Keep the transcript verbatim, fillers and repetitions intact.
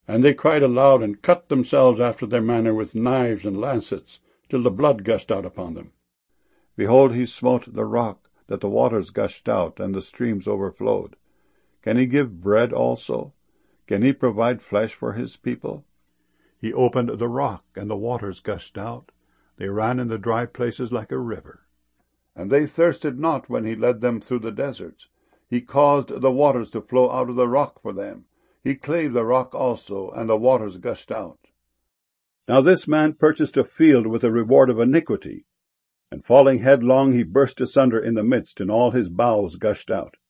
And they cried aloud, and cut themselves after their manner with knives and lancets, till the blood gushed out upon them. Behold, he smote the rock, that the waters gushed out, and the streams overflowed. Can he give bread also? Can he provide flesh for his people? He opened the rock, and the waters gushed out. They ran in the dry places like a river. And they thirsted not when he led them through the deserts. He caused the waters to flow out of the rock for them. He clave the rock also, and the waters gushed out. Now this man purchased a field with the reward of iniquity, and falling headlong he burst asunder in the midst, and all his bowels gushed out.